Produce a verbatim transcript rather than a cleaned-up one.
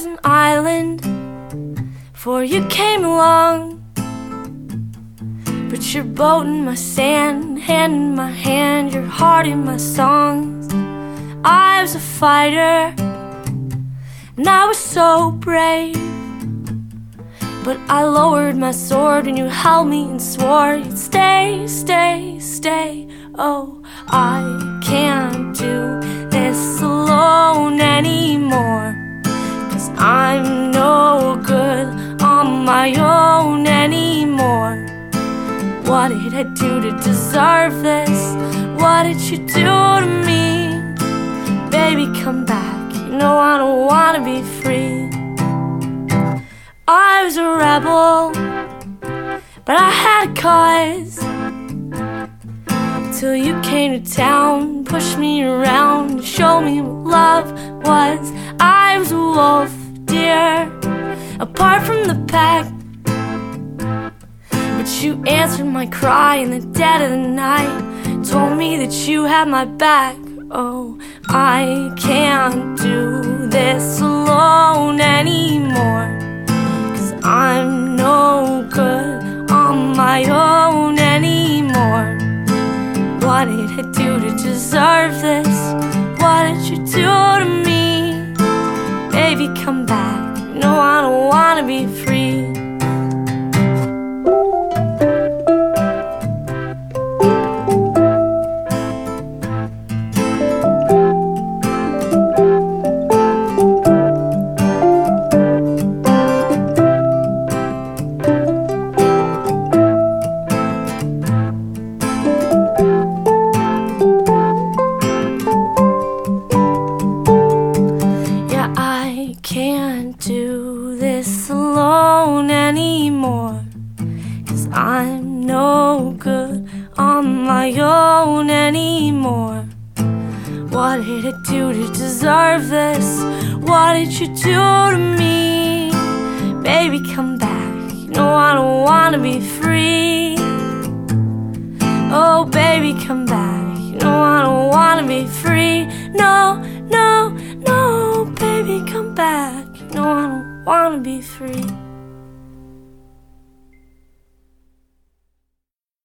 an island before you came along. Put your boat in my sand, hand in my hand, your heart in my songs. I was a fighter, and I was so brave, but I lowered my sword when you held me and swore you'd stay, stay, stay. Oh, I can't do this alone anymore, 'cause I'm no good on my own anymore. What did I do to deserve this? What did you do to me? Baby, come back, you know I don't wanna be free. I was a rebel, but I had a cause, till you came to town, pushed me around, showed me what love was. I was a wolf, dear, apart from the pack, but you answered my cry in the dead of the night, told me that you had my back. Oh, I can't do this alone anymore, 'cause I'm no good on my own anymore. What did I do to deserve this? What did you do to me? Baby, come back, no, I don't wanna be free. Can't do this alone anymore, 'cause I'm no good on my own anymore. What did I do to deserve this? What did you do to me? Baby, come back, you know I don't wanna be free. Oh baby, come back, you know I don't wanna be free. No, no, no, baby, come back, you know I don't wanna be free.